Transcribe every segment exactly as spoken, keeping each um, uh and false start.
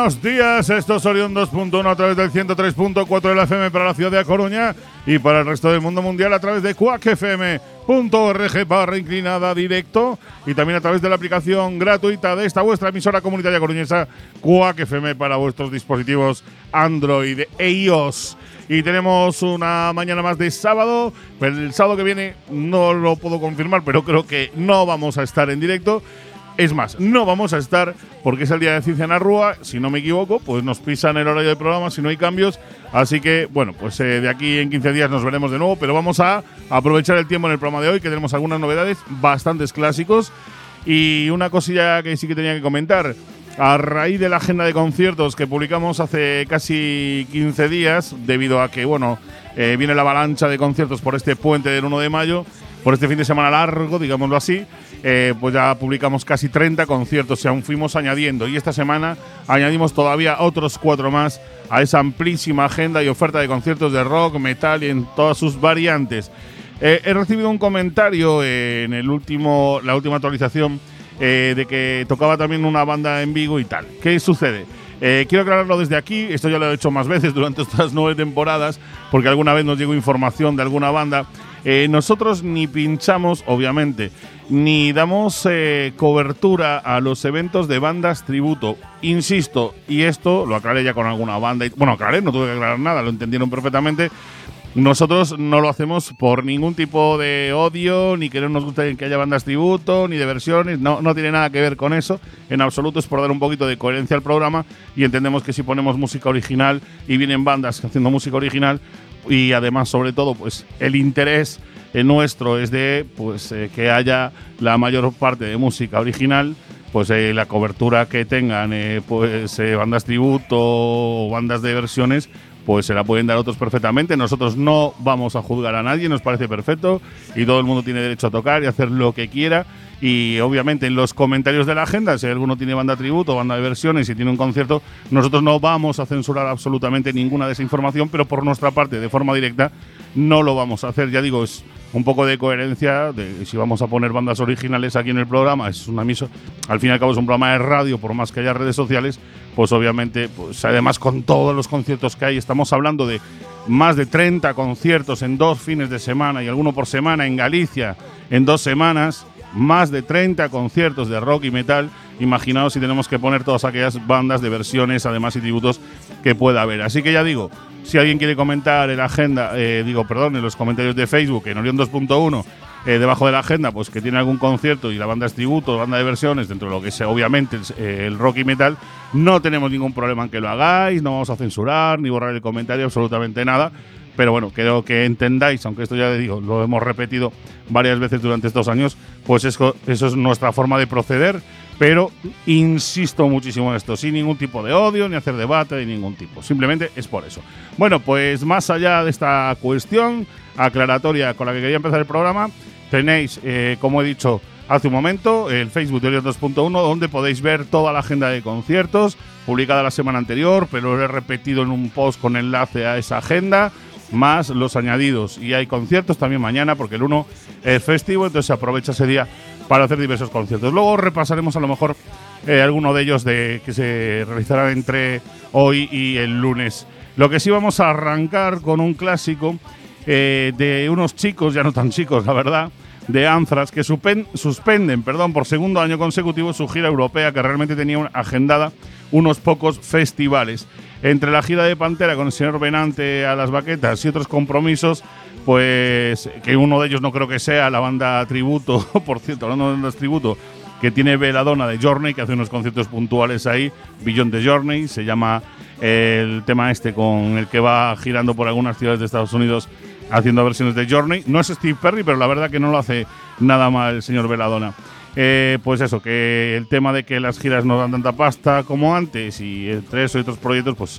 buenos días. Esto es Orión dos punto uno a través del ciento tres punto cuatro de la F M para la ciudad de A Coruña y para el resto del mundo mundial a través de cuac f m punto org barra inclinada directo y también a través de la aplicación gratuita de esta vuestra emisora comunitaria coruñesa cuac F M para vuestros dispositivos Android e iOS. Y tenemos una mañana más de sábado. El sábado que viene no lo puedo confirmar, pero creo que no vamos a estar en directo. Es más, no vamos a estar porque es el día de Ciencia en la Rúa. Si no me equivoco, pues nos pisan el horario del programa si no hay cambios. Así que, bueno, pues eh, de aquí en quince días nos veremos de nuevo. Pero vamos a aprovechar el tiempo en el programa de hoy, que tenemos algunas novedades, bastantes clásicos. Y una cosilla que sí que tenía que comentar. A raíz de la agenda de conciertos que publicamos hace casi quince días, debido a que, bueno, eh, viene la avalancha de conciertos por este puente del uno de mayo, por este fin de semana largo, digámoslo así, eh, pues ya publicamos casi treinta conciertos y aún fuimos añadiendo. Y esta semana añadimos todavía otros cuatro más a esa amplísima agenda y oferta de conciertos de rock, metal y en todas sus variantes. Eh, he recibido un comentario eh, en el último, la última actualización eh, de que tocaba también una banda en Vigo y tal. ¿Qué sucede? Eh, quiero aclararlo desde aquí, esto ya lo he hecho más veces durante estas nueve temporadas, porque alguna vez nos llegó información de alguna banda. Eh, nosotros ni pinchamos, obviamente, ni damos eh, cobertura a los eventos de bandas tributo. Insisto, y esto lo aclaré ya con alguna banda. Y, bueno, aclaré, no tuve que aclarar nada, lo entendieron perfectamente. Nosotros no lo hacemos por ningún tipo de odio, ni que no nos guste que haya bandas tributo, ni de versiones. No, no tiene nada que ver con eso. En absoluto es por dar un poquito de coherencia al programa y entendemos que si ponemos música original y vienen bandas haciendo música original y además, sobre todo, pues el interés eh, nuestro es de pues eh, que haya la mayor parte de música original, pues eh, la cobertura que tengan eh, pues eh, bandas tributo o bandas de versiones, pues se la pueden dar otros perfectamente. Nosotros no vamos a juzgar a nadie, nos parece perfecto y todo el mundo tiene derecho a tocar y hacer lo que quiera. Y obviamente en los comentarios de la agenda, si alguno tiene banda tributo, banda de versiones y tiene un concierto, nosotros no vamos a censurar absolutamente ninguna de esa información, pero por nuestra parte, de forma directa, no lo vamos a hacer. Ya digo, es un poco de coherencia, de si vamos a poner bandas originales aquí en el programa, es una miso, al fin y al cabo es un programa de radio, por más que haya redes sociales, pues obviamente, pues además con todos los conciertos que hay, estamos hablando de más de treinta conciertos en dos fines de semana y alguno por semana en Galicia en dos semanas, más de treinta conciertos de rock y metal. Imaginaos si tenemos que poner todas aquellas bandas de versiones, además, y tributos que pueda haber. Así que ya digo, si alguien quiere comentar en la agenda, eh, digo, perdón, en los comentarios de Facebook, en Orión dos punto uno, eh, debajo de la agenda, pues que tiene algún concierto y la banda es tributo, banda de versiones, dentro de lo que es obviamente el, eh, el rock y metal, no tenemos ningún problema en que lo hagáis, no vamos a censurar ni borrar el comentario, absolutamente nada. Pero bueno, creo que entendáis, aunque esto ya digo, lo hemos repetido varias veces durante estos años, pues eso, eso es nuestra forma de proceder. Pero insisto muchísimo en esto, sin ningún tipo de odio, ni hacer debate de ningún tipo. Simplemente es por eso. Bueno, pues más allá de esta cuestión aclaratoria con la que quería empezar el programa, tenéis, eh, como he dicho hace un momento, el Facebook de Orión dos punto uno, donde podéis ver toda la agenda de conciertos, publicada la semana anterior, pero lo he repetido en un post con enlace a esa agenda, más los añadidos. Y hay conciertos también mañana, porque el uno es festivo, entonces se aprovecha ese día para hacer diversos conciertos. Luego repasaremos a lo mejor eh, alguno de ellos de, que se realizarán entre hoy y el lunes. Lo que sí, vamos a arrancar con un clásico eh, de unos chicos, ya no tan chicos, la verdad, de Anthrax, que supen, suspenden perdón, por segundo año consecutivo su gira europea, que realmente tenía una, agendada unos pocos festivales. Entre la gira de Pantera con el señor Benante a las baquetas y otros compromisos, pues que uno de ellos no creo que sea la banda tributo, por cierto, hablando de bandas tributo, que tiene Belladonna de Journey, que hace unos conciertos puntuales ahí, Beyond the Journey, se llama el tema este con el que va girando por algunas ciudades de Estados Unidos haciendo versiones de Journey. No es Steve Perry, pero la verdad que no lo hace nada mal el señor Belladonna. Eh, pues eso, que el tema de que las giras no dan tanta pasta como antes y entre eso y otros proyectos, pues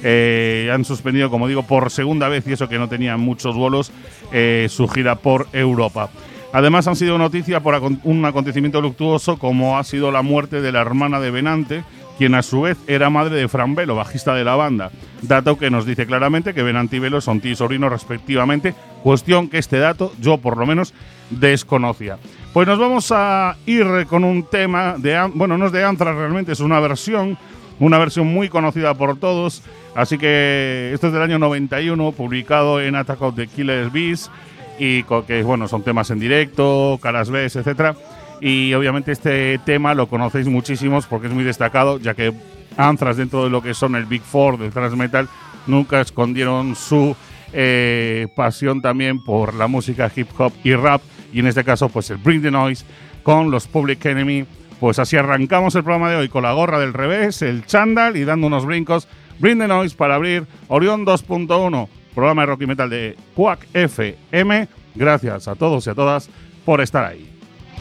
eh, han suspendido, como digo, por segunda vez, y eso que no tenían muchos vuelos, eh, su gira por Europa. Además han sido noticia por un acontecimiento luctuoso como ha sido la muerte de la hermana de Benante, quien a su vez era madre de Fran Velo, bajista de la banda. Dato que nos dice claramente que Benante y Velo son tío y sobrino respectivamente, cuestión que este dato yo por lo menos desconocía. Pues nos vamos a ir con un tema de, bueno, no es de Anthrax realmente, es una versión una versión muy conocida por todos. Así que esto es del año noventa y uno, publicado en Attack of the Killer Bees, y que bueno, son temas en directo, caras B, etcétera. Y obviamente este tema lo conocéis muchísimos porque es muy destacado, ya que Anthrax, dentro de lo que son el Big Four del thrash metal, nunca escondieron su eh, pasión también por la música hip hop y rap, y en este caso pues el Bring the Noise con los Public Enemy. Pues así arrancamos el programa de hoy, con la gorra del revés, el chándal y dando unos brincos. Bring the Noise para abrir Orión dos punto uno, programa de rock y metal de Quack F M. Gracias a todos y a todas por estar ahí.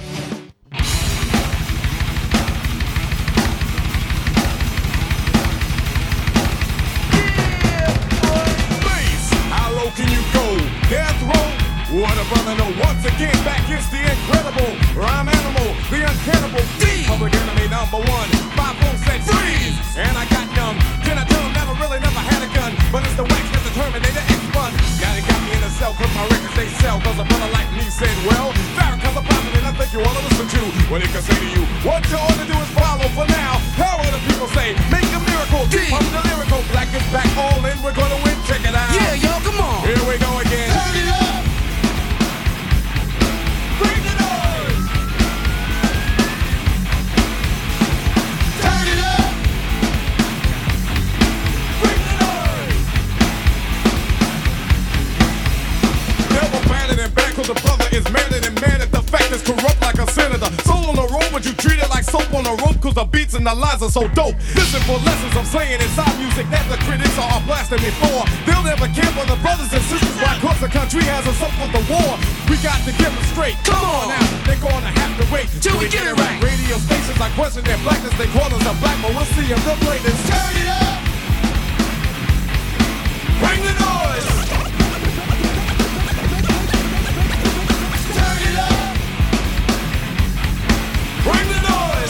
What a brother, no, once again, back is the incredible rhyme animal, the uncannibal D, Public Enemy number one, five four said freeze, and I got numb, can I tell him never really never had a gun, but it's the wax that's the Terminator X-Bun, now they got me in a cell, cause my records they sell, cause a brother like me said, well, Farrakhan's a prophet and I think you wanna listen to, what he can say to you, what you ought to do is follow for now, how will the people say, make a miracle, D, pump the lyrical, black is back, all in, we're gonna win, check it out, yeah, y'all, come on, here we go again, turn it up. Cause the brother is madder than mad at the fact it's corrupt like a senator. Soul on the road, but you treat it like soap on a rope. Cause the beats and the lines are so dope. Listen for lessons I'm saying inside music that the critics are blasting me for. They'll never care for the brothers and sisters. Why? Cause the country has us up with the war. We got to get them straight. Come on now, they're gonna have to wait till we get it right. Radio stations I question their blackness. They call us a black, but we'll see if they'll play this. Turn it up. Bring the noise. Bring the noise!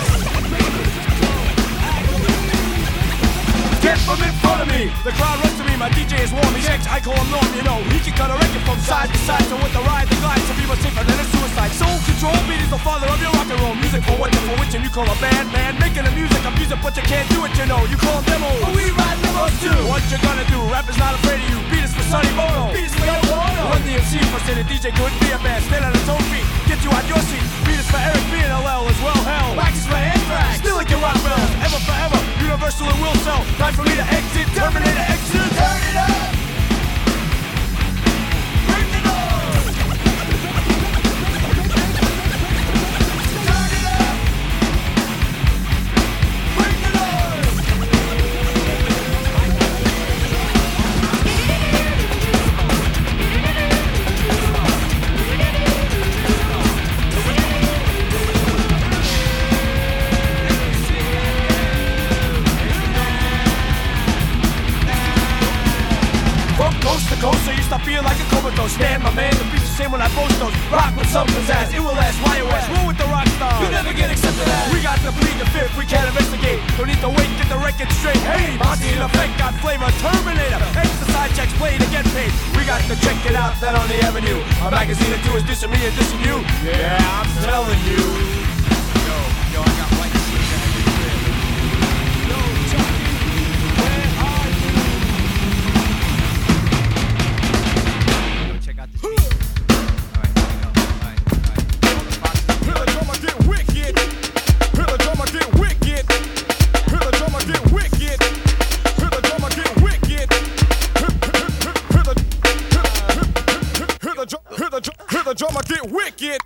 Get from in front of me! The crowd runs to me, my D J is warm, he's X, I call him Norm, you know. He can cut a record from side to side, so with the ride, the glide, so be much safer than a suicide. Soul control, beat is the father of your rock and roll. Music for what, for which, and you call a band, man. Making the music, I'm music, but you can't do it, you know. You call them demos, but we ride demos too. What you gonna do? Rap is not afraid of you. Beat is for Sonny Bono. Beat is for Yoko Ono. Run the M C first, and the D J couldn't be a band. Stand on his own feet, get you out your seat. Beat is for Eric B and L L as well, hell. Wax is for Anthrax, still like your rock bells. Ever forever, universal and will sell. Time for me to exit, Terminator exit. Turn it up! Bring the noise! Turn it up! Bring the noise! Coast to coast, so you stop feeling like a comatose. Stand, my man, the beat's the same when I boast those. Rock with some pizzazz, it will last, Y O S. Roll with the rock stars, you never get accepted as. We got to plead the fifth, we can't investigate. Don't need to wait, get the record straight. Hey, Monty in effect, got flavor, Terminator. Extra side checks, play to get paid. We got to check it out, that on the avenue. A magazine or two is dissing me and dissing you. Yeah, I'm telling you. Yo, yo, I got white shit. Yo, Chucky, where are you? Check out this beat. Alright, here we go. Alright, alright. Hear the drummer get wicked. Hear the drummer get wicked. Hear the drummer get wicked. Hear the drummer get wicked. Hear the hear the hear the drummer get wicked.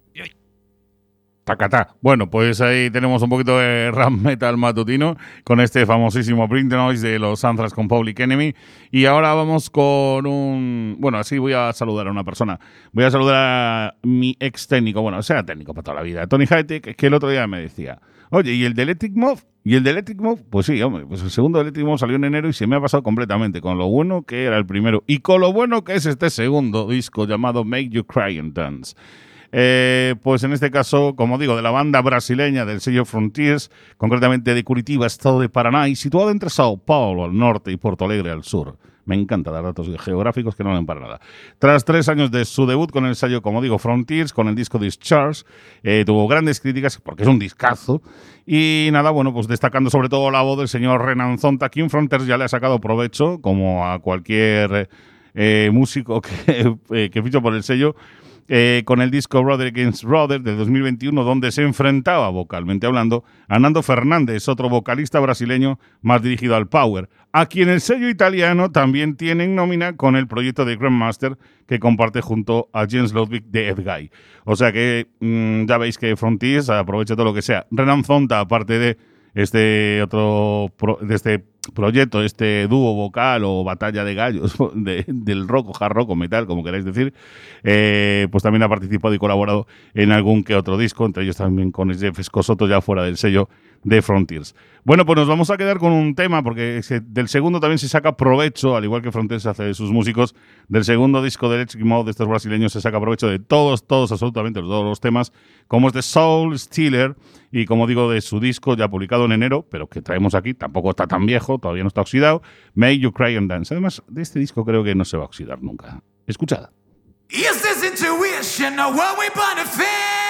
Tacatá. Bueno, pues ahí tenemos un poquito de rap metal matutino con este famosísimo Bring the Noise de los Anthrax con Public Enemy. Y ahora vamos con un... Bueno, así voy a saludar a una persona. Voy a saludar a mi ex técnico, bueno, o sea, técnico para toda la vida, Tony Hightech, que el otro día me decía, oye, ¿y el de Electric Moth? ¿Y el de Electric Moth? Pues sí, hombre, pues el segundo de Electric Moth salió en enero y se me ha pasado completamente, con lo bueno que era el primero y con lo bueno que es este segundo disco llamado Make You Cry and Dance. Eh, pues en este caso, como digo, de la banda brasileña del sello Frontiers, concretamente de Curitiba, estado de Paraná, y situado entre Sao Paulo al norte y Porto Alegre al sur. Me encanta dar datos geográficos que no valen para nada. Tras tres años de su debut con el sello, como digo, Frontiers, con el disco Discharge, eh, tuvo grandes críticas porque es un discazo. Y nada, bueno, pues destacando sobre todo la voz del señor Renan Zonta. King Frontiers ya le ha sacado provecho, como a cualquier eh, músico que, eh, que fichó por el sello, Eh, con el disco Brother Against Brother de dos mil veintiuno, donde se enfrentaba, vocalmente hablando, a Nando Fernández, otro vocalista brasileño más dirigido al power, a quien el sello italiano también tiene en nómina con el proyecto de Grandmaster que comparte junto a James Ludwig de Edguy. O sea que mmm, ya veis que Frontiers aprovecha todo lo que sea. Renan Zonta, aparte de este otro pro, de este proyecto, este dúo vocal o batalla de gallos de, del rock o hard rock o metal, como queráis decir, eh, pues también ha participado y colaborado en algún que otro disco, entre ellos también con Jeff Escosoto, ya fuera del sello de Frontiers. Bueno, pues nos vamos a quedar con un tema, porque del segundo también se saca provecho, al igual que Frontiers hace de sus músicos, del segundo disco de Electric Mode de estos brasileños se saca provecho de todos, todos, absolutamente todos los temas, como es de Soul Stealer, y como digo, de su disco ya publicado en enero, pero que traemos aquí, tampoco está tan viejo, todavía no está oxidado, Make You Cry and Dance. Además, de este disco creo que no se va a oxidar nunca. Escuchad. Is this intuition or what we wanna feel?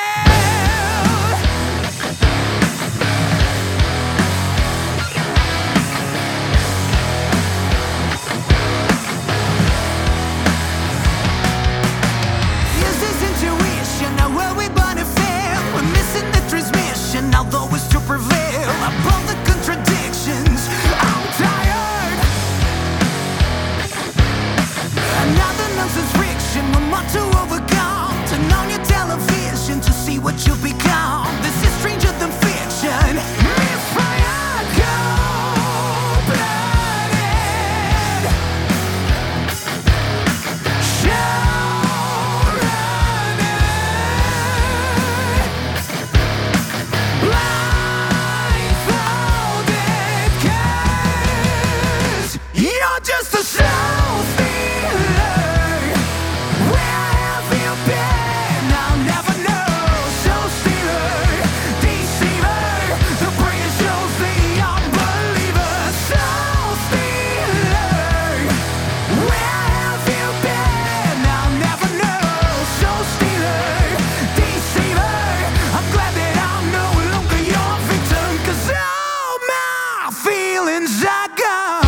Although it's to prevail above the contradictions, I'm tired. Another nonsense friction, we're more to overcome. Turn on your television to see what you become. This is stranger than fiction. Misfire, cold-blooded. Just a soul stealer. Where have you been? I'll never know. Soul stealer, deceiver. The brain shows the unbeliever. Soul stealer. Where have you been? I'll never know. Soul stealer, deceiver. I'm glad that I'm no longer your victim, 'cause all my feelings are gone.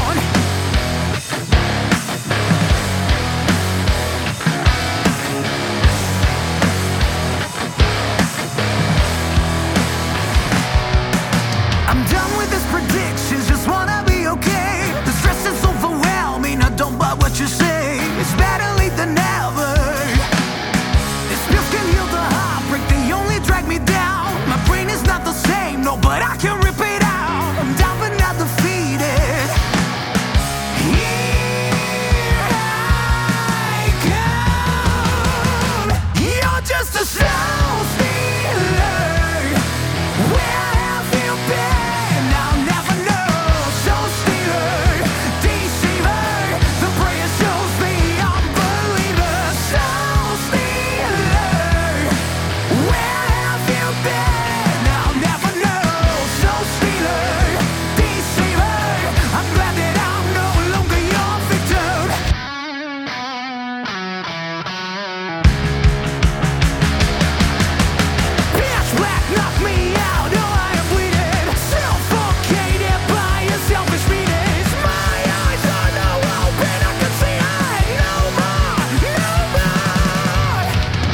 You say it's better late than never. This pills can heal the heartbreak, they only drag me down. My brain is not the same, no, but I can rip it out. I'm down but not defeated. Here I come. You're just a soul stealer. Where have you been? I'll never know. Soul stealer, deceiver. The brain shows the unbeliever. Soul stealer. Where have you been? I'll never know. Soul stealer, deceiver. I'm glad that I'm no longer your victim. Pitch black knocked me out. Oh, I am bleeding. Suffocated by your selfish meanings. My eyes are now open. I can see I no more, no more.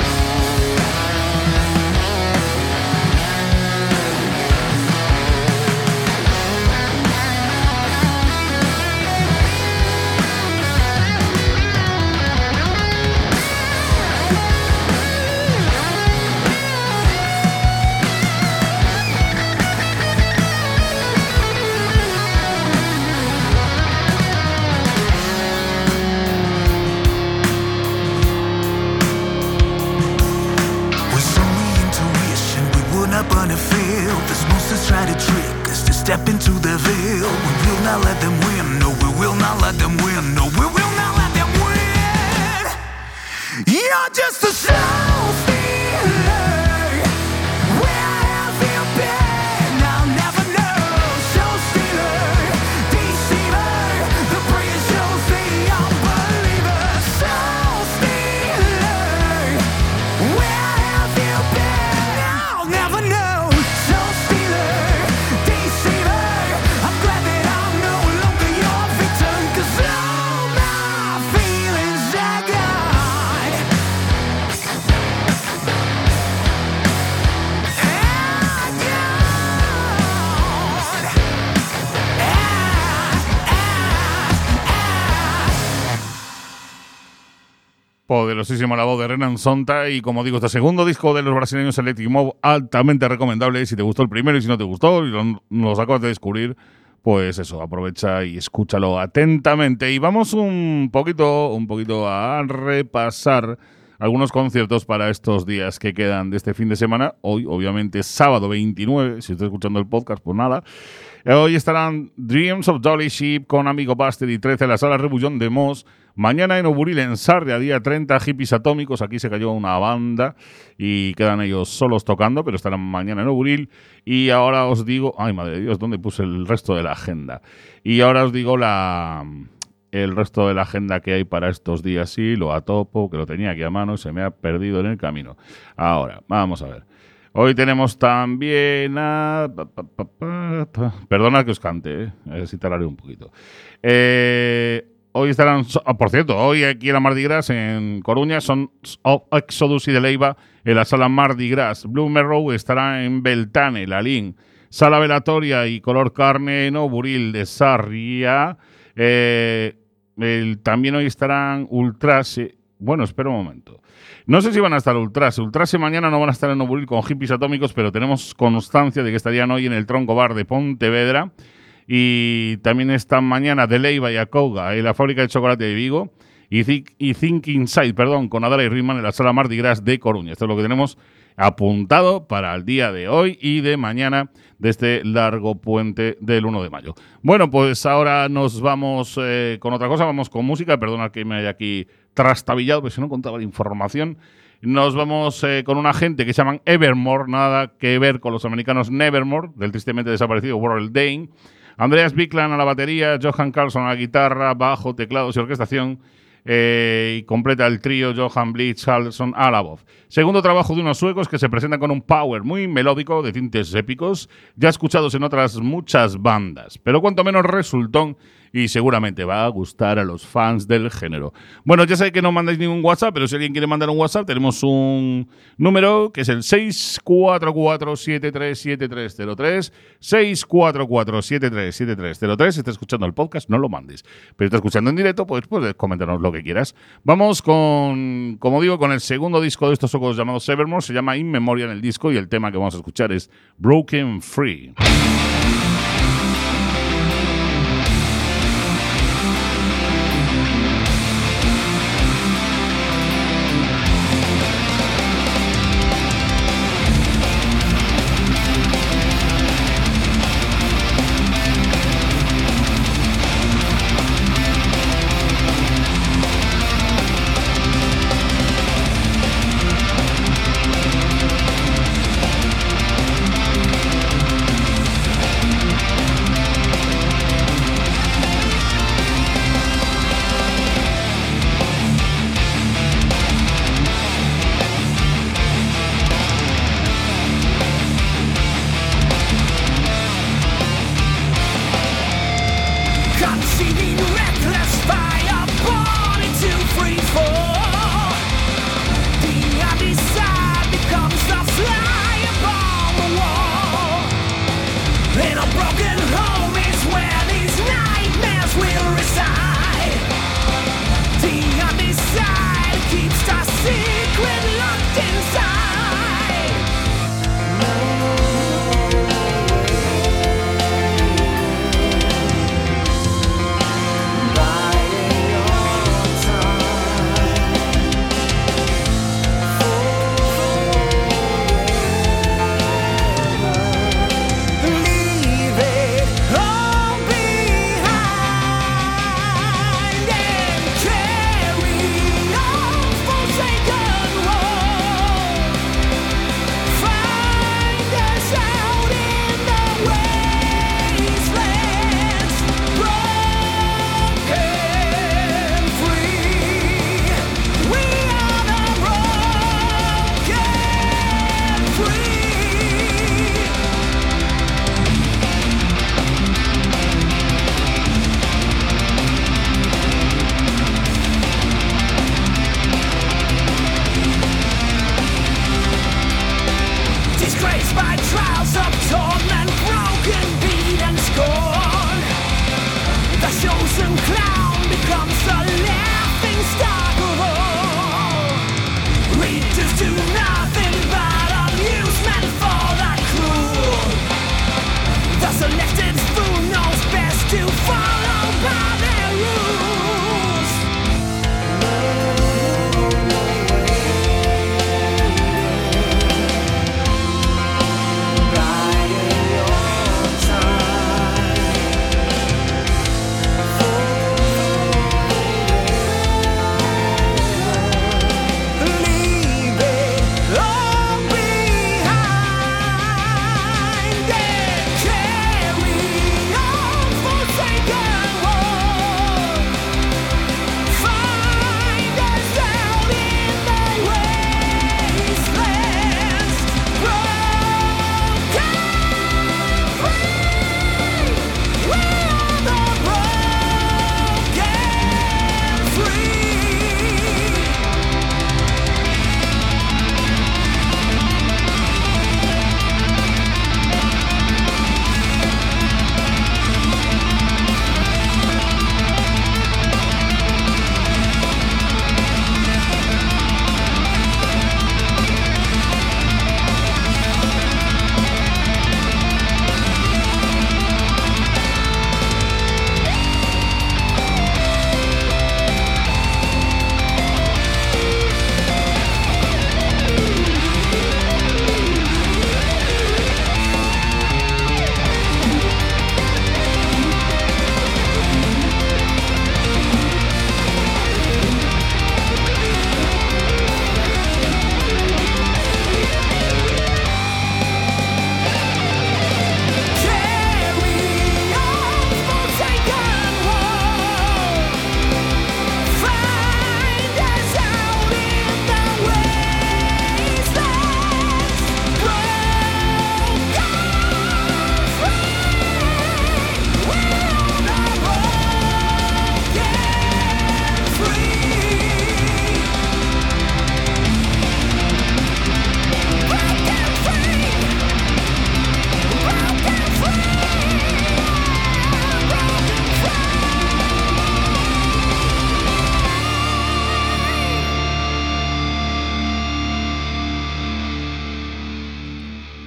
With only intuition, we would not burn a field. These monsters try to trick us to step into the veil. We will not let them win. No, we will not let them win. No, we will not let them win. You're just a soul stealer. Where have you been? I'll never know. Soul stealer, deceiver. The brain shows the Poderosísima la voz de Renan Sonta y, como digo, este segundo disco de los brasileños Electric Mob, altamente recomendable. Si te gustó el primero y si no te gustó y lo, los acabas de descubrir, pues eso, aprovecha y escúchalo atentamente. Y vamos un poquito, un poquito a repasar algunos conciertos para estos días que quedan de este fin de semana. Hoy, obviamente, sábado veintinueve, si estás escuchando el podcast, pues nada. Hoy estarán Dreams of Dolly Sheep con Amigo Buster y trece en la Sala Rebullón de Mos. Mañana en Oburil, en Sarria, día treinta, Hippies Atómicos. Aquí se cayó una banda y quedan ellos solos tocando, pero estarán mañana en Oburil. Y ahora os digo... Ay, madre de Dios, ¿dónde puse el resto de la agenda? Y ahora os digo la... el resto de la agenda que hay para estos días. Sí, lo atopo, que lo tenía aquí a mano y se me ha perdido en el camino. Ahora, vamos a ver. Hoy tenemos también a... Perdona que os cante, ¿eh? A ver si tardaré un poquito. Eh... Hoy estarán, oh, por cierto, hoy aquí en la Mardi Gras en Coruña son Exodus y de Leiva en la Sala Mardi Gras. Blue Merrow estará en Beltane, Lalín. Sala Velatoria y Color Carne en Oburil de Sarria. Eh, el, también hoy estarán Ultrase. Bueno, espera un momento. No sé si van a estar Ultrase. Ultrase mañana no van a estar en Oburil con Hippies Atómicos, pero tenemos constancia de que estarían hoy en el Tronco Bar de Pontevedra. Y también están mañana de Leiva y Acouga en la Fábrica de Chocolate de Vigo y, Think, y Think Inside, perdón, con Adara y Ritman en la Sala Mardi Gras de Coruña. Esto es lo que tenemos apuntado para el día de hoy y de mañana de este largo puente del uno de mayo. Bueno, pues ahora nos vamos eh, con otra cosa, vamos con música. Perdona que me haya aquí trastabillado, pero si no contaba la información. Nos vamos eh, con una gente que se llaman Evermore, nada que ver con los americanos Nevermore, del tristemente desaparecido Warrell Dane. Andreas Bikland a la batería, Johan Carlson a la guitarra, bajo, teclados y orquestación. Eh, y completa el trío Johan Blitz Carlson a la voz. Segundo trabajo de unos suecos que se presentan con un power muy melódico de tintes épicos, ya escuchados en otras muchas bandas, pero cuanto menos resultón y seguramente va a gustar a los fans del género. Bueno, ya sé que no mandáis ningún WhatsApp, pero si alguien quiere mandar un WhatsApp, tenemos un número que es el seis cuatro cuatro, siete tres siete tres cero tres, seis cuatro cuatro, siete tres siete tres cero tres. Si estás escuchando el podcast, no lo mandes. Pero si estás escuchando en directo, pues puedes comentarnos lo que quieras. Vamos con, como digo, con el segundo disco de estos ojos llamados Evermore. Se llama In Memoriam el disco y el tema que vamos a escuchar es Broken Free.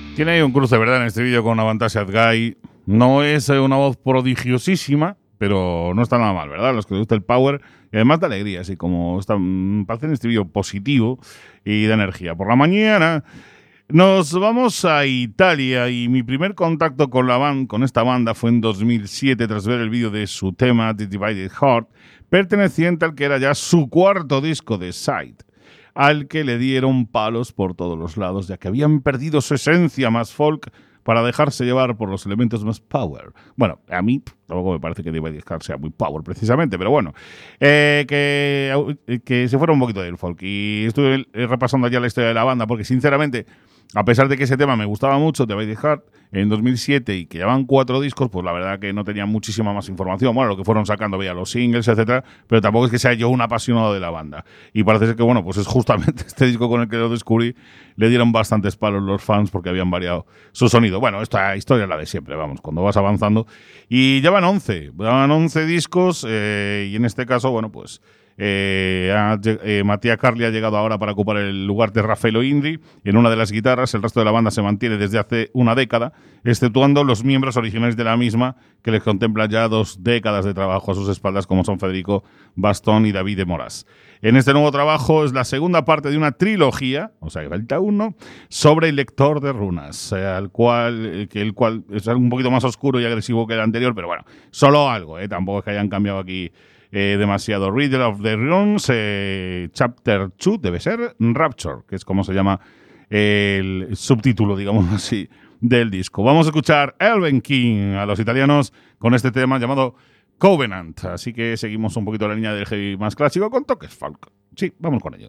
Tiene ahí un cruce, ¿verdad?, en este vídeo con Avantage Guy. No es una voz prodigiosísima, pero no está nada mal, ¿verdad? Los que les gusta el power y además de alegría, así como está, parece un estribillo positivo y de energía. Por la mañana nos vamos a Italia y mi primer contacto con la band, con esta banda fue en dos mil siete tras ver el vídeo de su tema The Divided Heart, perteneciente al que era ya su cuarto disco de Side, al que le dieron palos por todos los lados, ya que habían perdido su esencia más folk para dejarse llevar por los elementos más power. Bueno, a mí tampoco me parece que Divided Heart sea muy power precisamente, pero bueno, eh, que, que se fuera un poquito del folk. Y estuve repasando ya la historia de la banda, porque sinceramente, a pesar de que ese tema me gustaba mucho, Divided Heart, en dos mil siete, y que llevaban cuatro discos, pues la verdad que no tenía muchísima más información. Bueno, lo que fueron sacando, veía los singles, etcétera, pero tampoco es que sea yo un apasionado de la banda. Y parece ser que, bueno, pues es justamente este disco con el que lo descubrí, le dieron bastantes palos los fans porque habían variado su sonido. Bueno, esta historia es la de siempre, vamos, cuando vas avanzando. Y ya van once, van once discos, eh, y en este caso, bueno, pues Eh, ha, eh, Mattia Carli ha llegado ahora para ocupar el lugar de Raffaello Indri en una de las guitarras. El resto de la banda se mantiene desde hace una década, exceptuando los miembros originales de la misma, que les contemplan ya dos décadas de trabajo a sus espaldas, como son Federico Bastón y David de Moras. En este nuevo trabajo es la segunda parte de una trilogía, o sea que falta uno, sobre el lector de runas, eh, al cual, que el cual es un poquito más oscuro y agresivo que el anterior, pero bueno, solo algo, eh, tampoco es que hayan cambiado aquí Eh, demasiado. Reader of the Runes, eh, Chapter dos, debe ser Rapture, que es como se llama el subtítulo, digamos así, del disco. Vamos a escuchar Elven King a los italianos con este tema llamado Covenant. Así que seguimos un poquito la línea del heavy más clásico con toques folk. Sí, vamos con ello.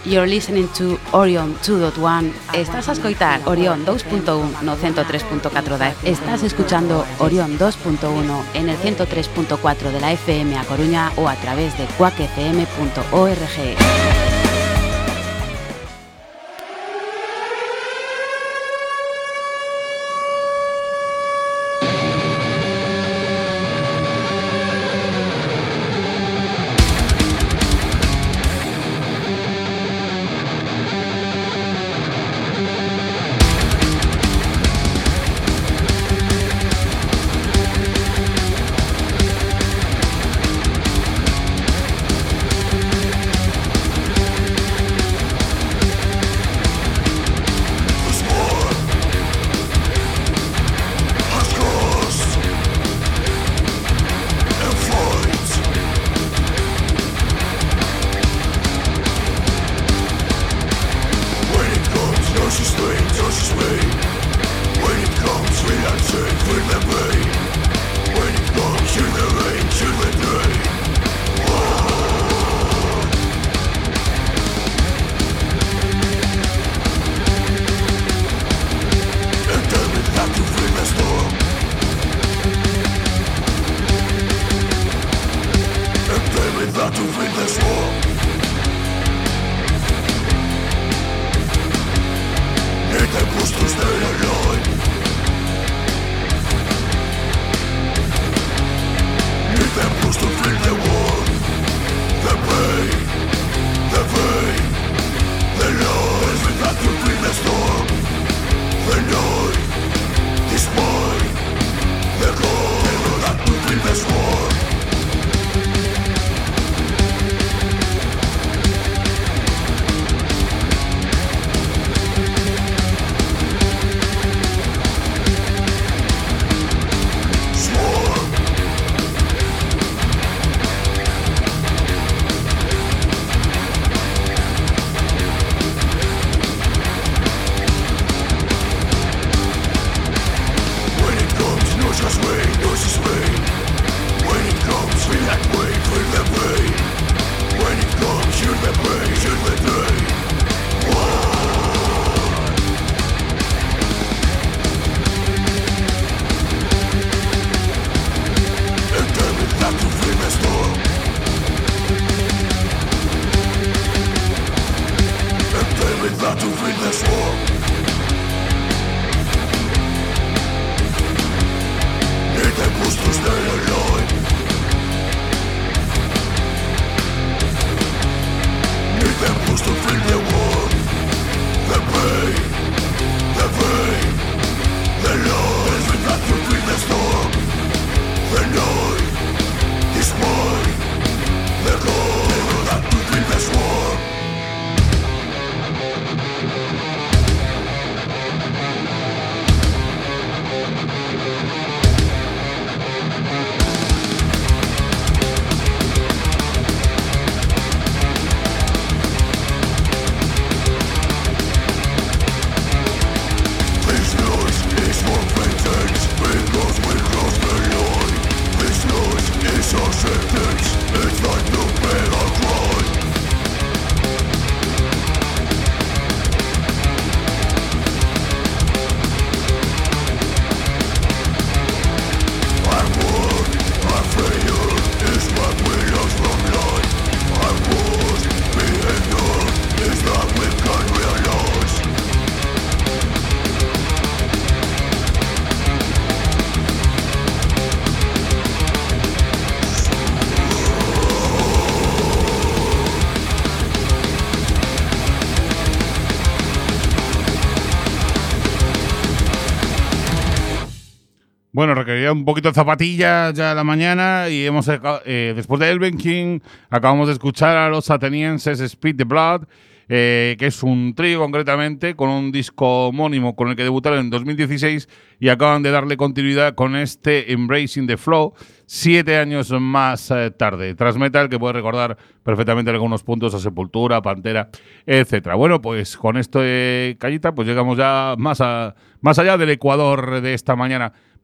You're listening to Orion two point one. Estás a escoitar Orion dos punto uno no ciento tres punto catro da F M. Estás escuchando Orion dos punto uno en el ciento tres punto cuatro de la F M a Coruña o a través de cuac f m punto org. Bueno, requería un poquito de zapatilla ya a la mañana y hemos eh, después de Elven King acabamos de escuchar a los atenienses Speed the Blood, eh, que es un trío concretamente con un disco homónimo con el que debutaron en dos mil dieciséis y acaban de darle continuidad con este Embracing the Flow siete años más eh, tarde. Transmetal, que puede recordar perfectamente algunos puntos a Sepultura, Pantera, etcétera. Bueno, pues con esto, eh, Callita, pues llegamos ya más, a, más allá del Ecuador de esta mañana.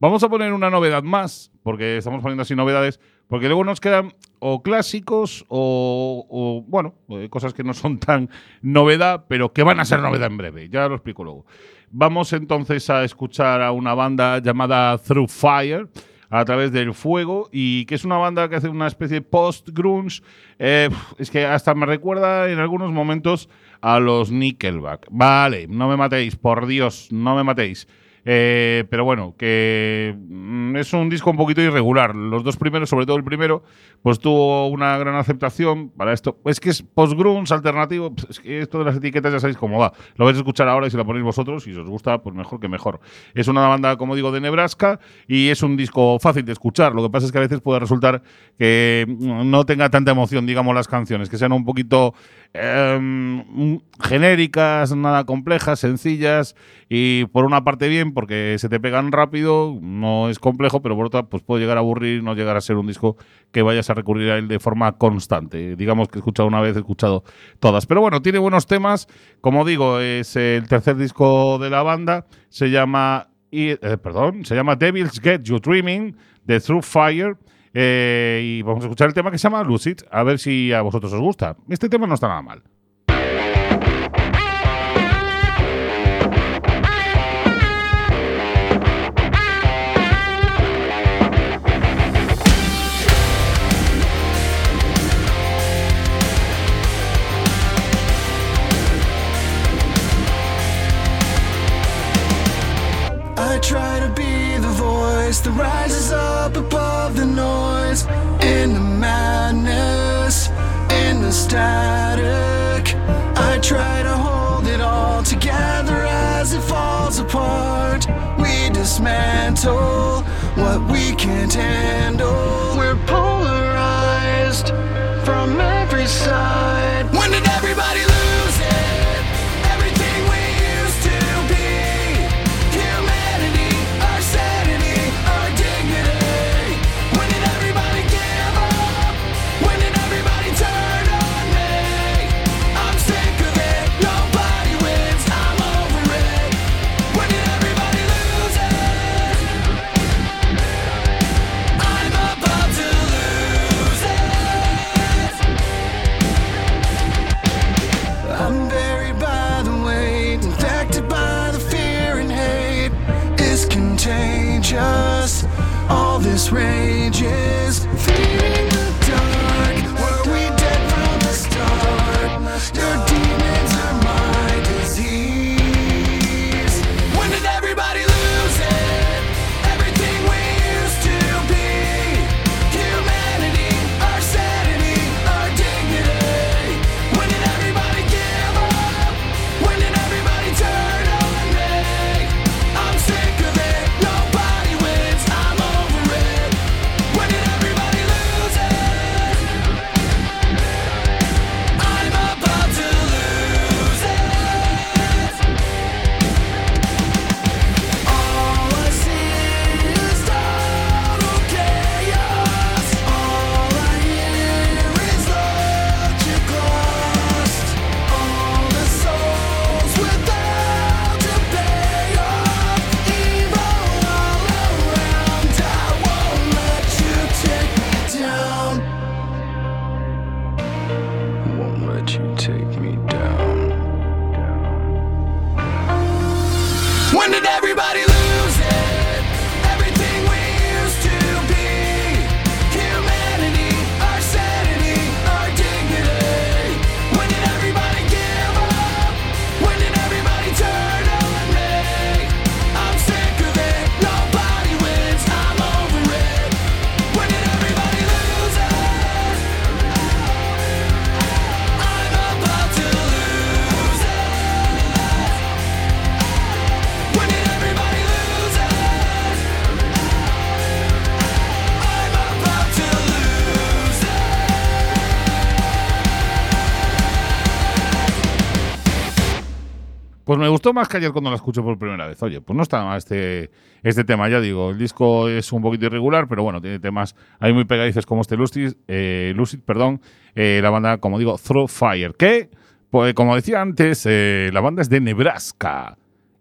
Vamos a poner una novedad más, porque estamos poniendo así novedades, porque luego nos quedan o clásicos o, o bueno, cosas que no son tan novedad, pero que van a ser novedad en breve. Ya lo explico luego. Vamos entonces a escuchar a una banda llamada Through Fire, a través del fuego, y que es una banda que hace una especie de post-grunge. Eh, es que hasta me recuerda en algunos momentos a los Nickelback. Vale, no me matéis, por Dios, no me matéis. Eh, pero bueno, que mm, es un disco un poquito irregular. Los dos primeros, sobre todo el primero, pues tuvo una gran aceptación para esto. Es que es post-grunge, alternativo. Es que esto de las etiquetas ya sabéis cómo va. Lo vais a escuchar ahora y si la ponéis vosotros, y si os gusta, pues mejor que mejor. Es una banda, como digo, de Nebraska y es un disco fácil de escuchar. Lo que pasa es que a veces puede resultar que no tenga tanta emoción, digamos, las canciones, que sean un poquito eh, genéricas, nada complejas, sencillas, y por una parte bien, porque se te pegan rápido, no es complejo, pero por otra pues puede llegar a aburrir, no llegar a ser un disco que vayas a recurrir a él de forma constante. Digamos que he escuchado una vez, he escuchado todas. Pero bueno, tiene buenos temas. Como digo, es el tercer disco de la banda. Se llama, eh, perdón, se llama Devils Get You Dreaming, de Through Fire. Eh, y vamos a escuchar el tema que se llama Lucid, a ver si a vosotros os gusta. Este tema no está nada mal. I try to be the voice that rises up above the noise, in the madness, in the static. I try to hold it all together as it falls apart. We dismantle what we can't handle. We're polarized from every side. When did everybody lose it? Everything we used to be. Humanity, our sanity, our dignity. When did everybody give up? When did everybody turn on me? I'm sick of it, nobody wins, I'm over it. When did everybody lose it? I'm about to lose it. I'm buried by the weight, infected by the fear and hate. It's contagious, all this rage is feeding the dark. Were we dead from the start? Your demons are my disease. When did everybody lose it? Everything we used to be. Humanity, our sanity, our dignity. When did everybody give up? When did everybody turn on me? I'm sick of it, nobody wins, I'm over it. When did everybody lose it? I'm about to lose it. All I see is total chaos. All I hear is logic lost. All the souls without a payoff. Evil all around. I won't let you take me down. Won't let you take me down. When did everybody lose it? Everything we used to be. Humanity, our sanity, our dignity. When did everybody give up? When did everybody turn on me? I'm sick of it, nobody wins, I'm over it. When did everybody lose it? I'm about to lose it. When did everybody lose it? I'm about to lose it. Pues me gustó más que ayer cuando la escuché por primera vez. Oye, pues no está mal este, este tema, ya digo. El disco es un poquito irregular, pero bueno, tiene temas ahí muy pegadizos como este Lucid, eh, Lucid perdón. Eh, la banda, como digo, Through Fire. Que, pues como decía antes, eh, la banda es de Nebraska.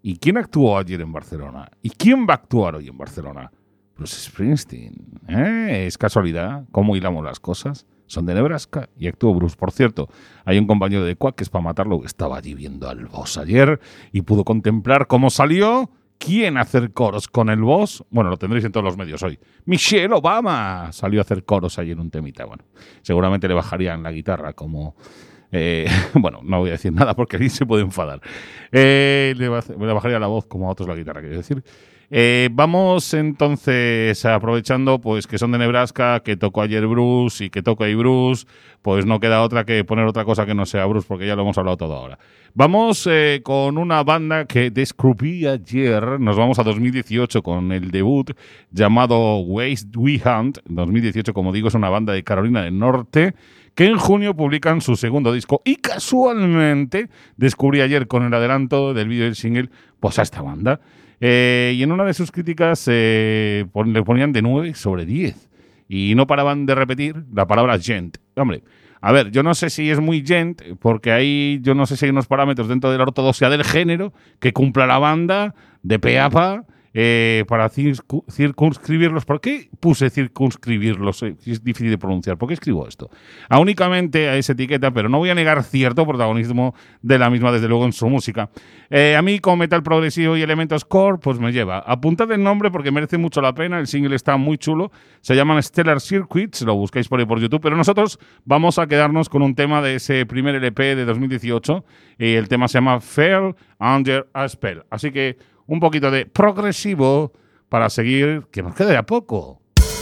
¿Y quién actuó ayer en Barcelona? ¿Y quién va a actuar hoy en Barcelona? Bruce Springsteen. ¿Eh? ¿Es casualidad cómo hilamos las cosas? Son de Nebraska y actuó Bruce. Por cierto, hay un compañero de Quack que es para matarlo, que estaba allí viendo al boss ayer y pudo contemplar cómo salió. ¿Quién hacer coros con el boss? Bueno, lo tendréis en todos los medios hoy. Michelle Obama salió a hacer coros ayer en un temita. Bueno, seguramente le bajarían la guitarra como... Eh, bueno, no voy a decir nada porque alguien se puede enfadar. Eh, le, le bajaría la voz como a otros la guitarra, quiero decir. Eh, vamos entonces, aprovechando pues que son de Nebraska, que tocó ayer Bruce y que toca ahí Bruce, pues no queda otra que poner otra cosa que no sea Bruce, porque ya lo hemos hablado todo ahora. Vamos eh, con una banda que descubrí ayer, nos vamos a dos mil dieciocho con el debut llamado Waste We Hunt. dos mil dieciocho, como digo, es una banda de Carolina del Norte que en junio publican su segundo disco y casualmente descubrí ayer con el adelanto del vídeo del single pues a esta banda. Eh, y en una de sus críticas eh, pon, le ponían de nueve sobre diez y no paraban de repetir la palabra gent. Hombre, a ver, yo no sé si es muy gent, porque ahí yo no sé si hay unos parámetros dentro de la ortodoxia del género que cumpla la banda de pe a pa eh, para circu- circunscribirlos. ¿Por qué puse circunscribirlos? Eh, es difícil de pronunciar. ¿Por qué escribo esto? A únicamente a esa etiqueta, pero no voy a negar cierto protagonismo de la misma, desde luego, en su música. Eh, a mí, como metal progresivo y elementos core, pues me lleva. Apuntad el nombre porque merece mucho la pena. El single está muy chulo. Se llaman Stellar Circuits. Lo buscáis por ahí por YouTube. Pero nosotros vamos a quedarnos con un tema de ese primer ele pe de dos mil dieciocho. Y el tema se llama Fell Under a Spell. Así que un poquito de progresivo para seguir, que nos quede a poco.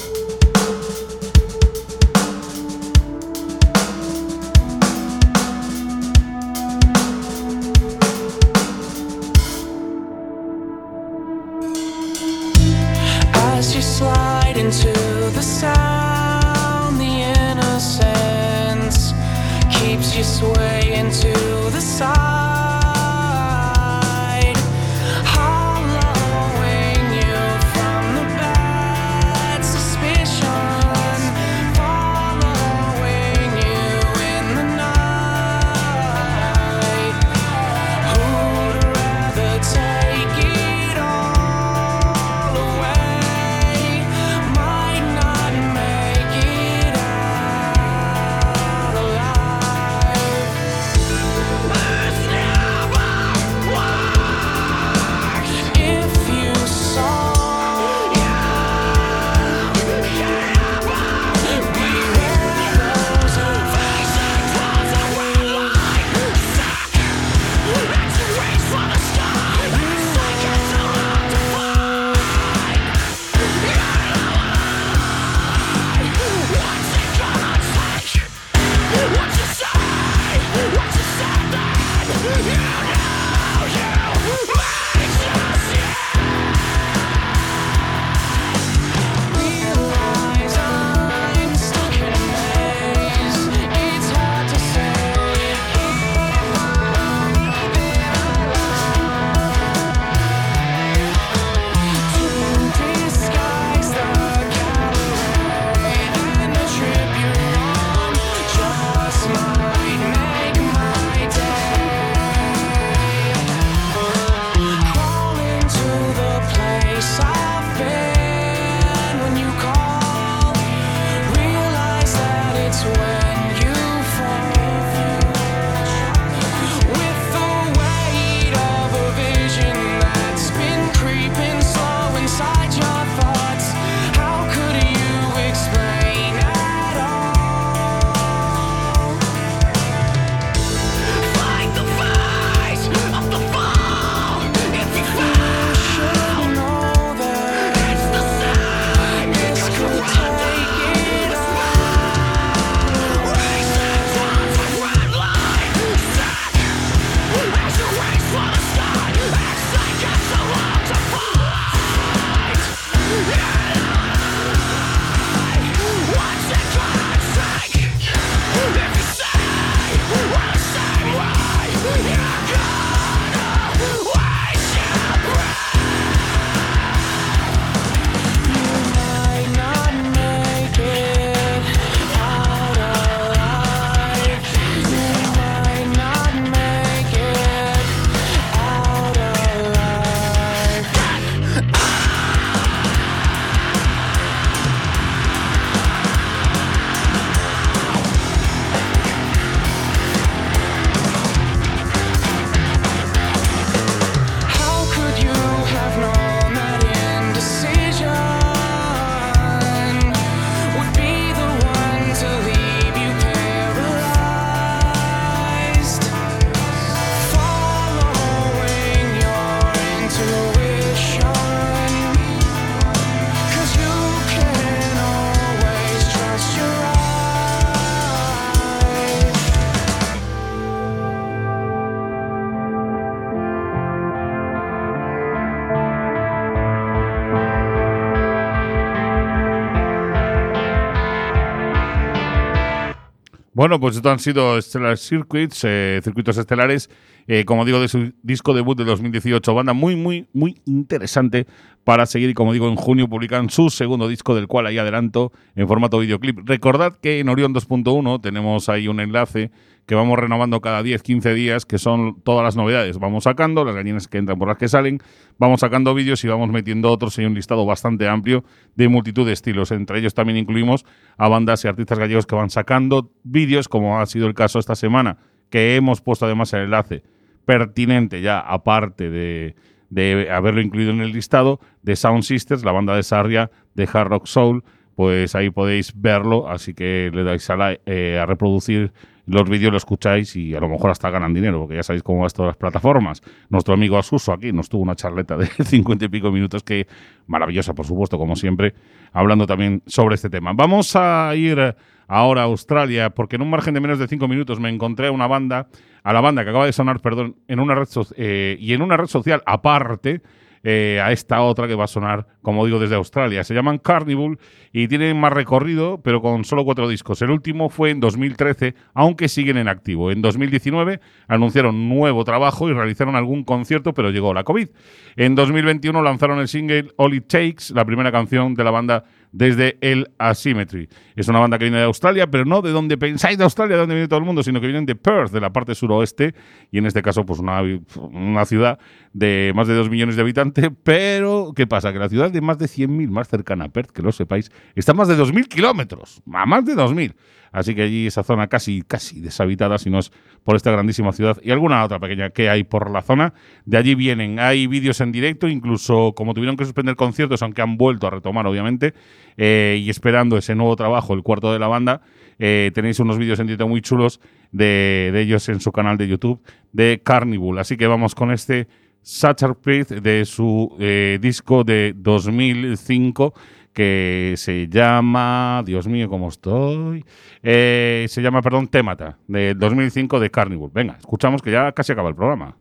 As you slide into the sound, the innocence keeps you swaying to the side. Hollowing you from the bad Bueno, pues esto han sido Stellar Circuits, eh, circuitos estelares, eh, como digo, de su disco debut de dos mil dieciocho. Banda muy, muy, muy interesante para seguir. Y como digo, en junio publican su segundo disco, del cual hay adelanto en formato videoclip. Recordad que en Orión dos punto uno tenemos ahí un enlace que vamos renovando cada diez, quince días, que son todas las novedades. Vamos sacando las gallinas que entran por las que salen, vamos sacando vídeos y vamos metiendo otros. Hay un listado bastante amplio de multitud de estilos. Entre ellos también incluimos a bandas y artistas gallegos que van sacando vídeos, como ha sido el caso esta semana, que hemos puesto además el enlace pertinente ya, aparte de, de haberlo incluido en el listado, de Sound Sisters, la banda de Sarria, de Hard Rock Soul. Pues ahí podéis verlo, así que le dais a, la, eh, a reproducir los vídeos, lo escucháis y a lo mejor hasta ganan dinero, porque ya sabéis cómo va esto de las plataformas. Nuestro amigo Asuso aquí nos tuvo una charleta de cincuenta y pico minutos, que maravillosa, por supuesto, como siempre, hablando también sobre este tema. Vamos a ir ahora a Australia, porque en un margen de menos de cinco minutos me encontré a una banda, a la banda que acaba de sonar, perdón, en una red so- eh, y en una red social aparte, Eh, a esta otra que va a sonar, como digo, desde Australia. Se llaman Carnival y tienen más recorrido, pero con solo cuatro discos. El último fue en dos mil trece, aunque siguen en activo. En dos mil diecinueve anunciaron nuevo trabajo y realizaron algún concierto, pero llegó la COVID. En dos mil veintiuno lanzaron el single All It Takes, la primera canción de la banda desde el Asymmetry. Es una banda que viene de Australia, pero no de donde pensáis de Australia, de donde viene todo el mundo, sino que vienen de Perth, de la parte suroeste, y en este caso pues una, una ciudad de más de dos millones de habitantes. Pero, ¿qué pasa? Que la ciudad de más de cien mil, más cercana a Perth, que lo sepáis, está a más de dos mil kilómetros, a más de dos mil. Así que allí esa zona casi, casi deshabitada, si no es por esta grandísima ciudad y alguna otra pequeña que hay por la zona. De allí vienen, hay vídeos en directo, incluso como tuvieron que suspender conciertos, aunque han vuelto a retomar, obviamente, eh, y esperando ese nuevo trabajo, el cuarto de la banda, eh, tenéis unos vídeos en directo muy chulos de, de ellos en su canal de YouTube, de Carnival. Así que vamos con este Sacher Prith de su eh, disco de dos mil cinco, que se llama, Dios mío, ¿cómo estoy? Eh, se llama, perdón, Témata, de dos mil cinco, de Carnival. Venga, escuchamos, que ya casi acaba el programa.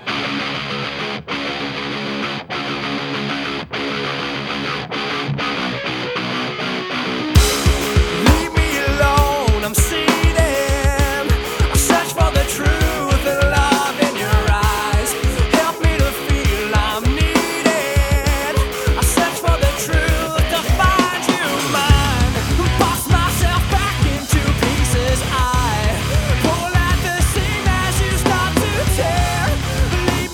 Leave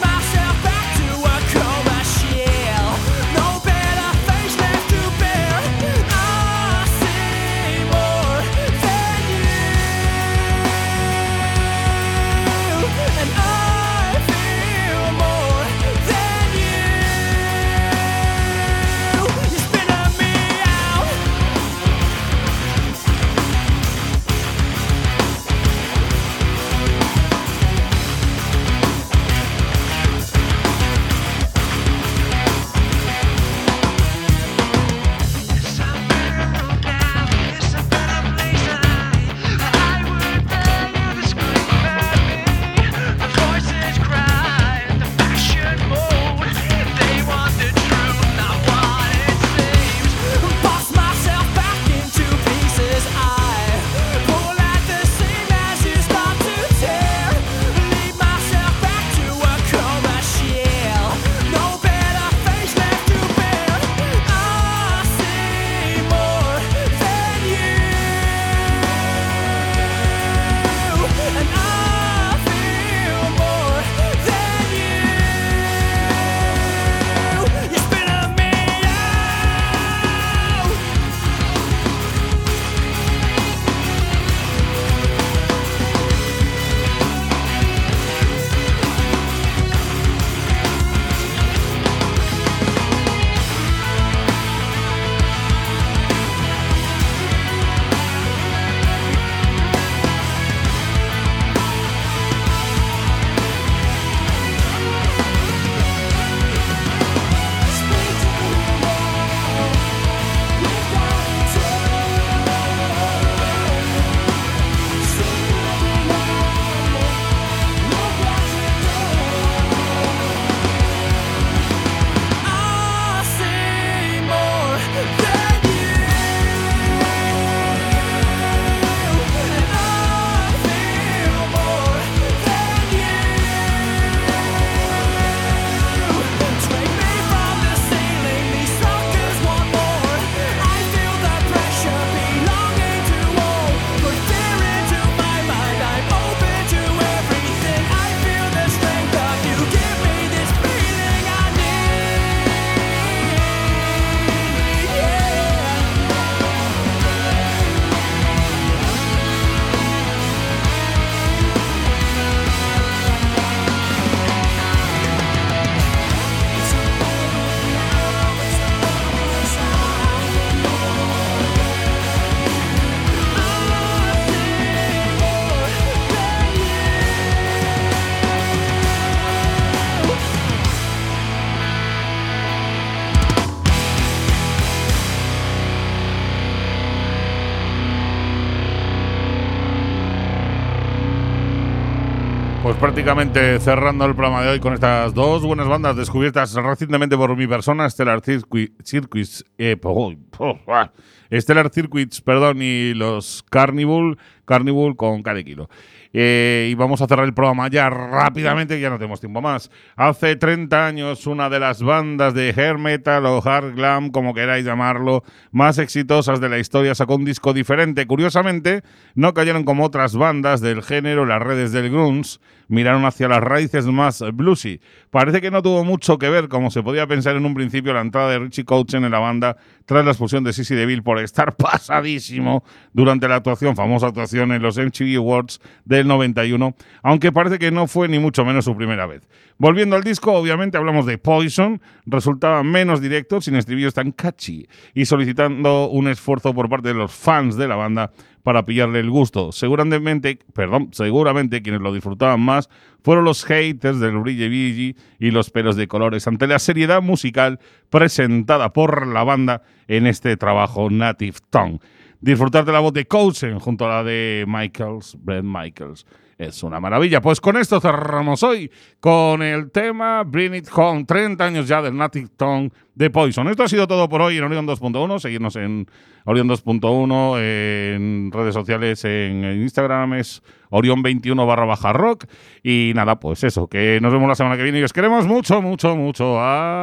Pues prácticamente cerrando el programa de hoy con estas dos buenas bandas descubiertas recientemente por mi persona, Stellar Circuit, Circuits, eh, oh, oh, ah, Stellar Circuits, perdón, y los Carnival, Carnival con cada kilo. Eh, y vamos a cerrar el programa ya rápidamente, ya no tenemos tiempo más. Hace treinta años, una de las bandas de hair metal o hard glam, como queráis llamarlo, más exitosas de la historia, sacó un disco diferente. Curiosamente, no cayeron como otras bandas del género, las redes del grunge, miraron hacia las raíces más bluesy. Parece que no tuvo mucho que ver, como se podía pensar en un principio, la entrada de Richie Kotzen en la banda tras la expulsión de Sissy DeVille por estar pasadísimo durante la actuación, famosa actuación en los M T V Awards del noventa y uno, aunque parece que no fue ni mucho menos su primera vez. Volviendo al disco, obviamente hablamos de Poison, resultaba menos directo, sin estribillos tan catchy, y solicitando un esfuerzo por parte de los fans de la banda para pillarle el gusto. Seguramente, perdón, seguramente quienes lo disfrutaban más fueron los haters del Bridge Biggie y los pelos de colores ante la seriedad musical presentada por la banda en este trabajo Native Tongue. Disfrutar de la voz de Kotzen junto a la de Michaels, Bret Michaels. Es una maravilla. Pues con esto cerramos hoy con el tema Bring It Home, treinta años ya del Native Tongue de Poison. Esto ha sido todo por hoy en Orion dos punto uno. Seguirnos en Orion dos punto uno, en redes sociales, en Instagram es Orion veintiuno barra baja rock. Y nada, pues eso, que nos vemos la semana que viene y os queremos mucho, mucho, mucho.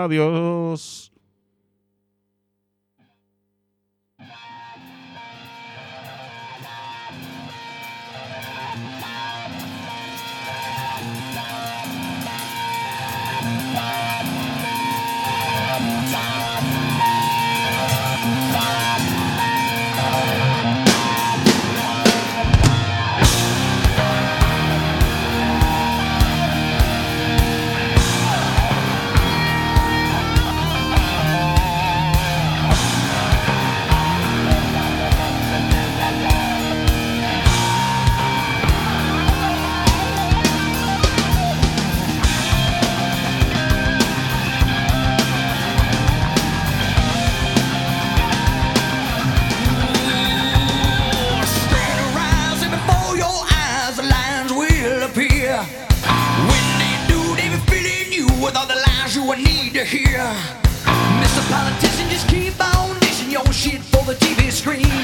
Adiós. Hear, Mister Politician, just keep on dishing your shit for the T V screen.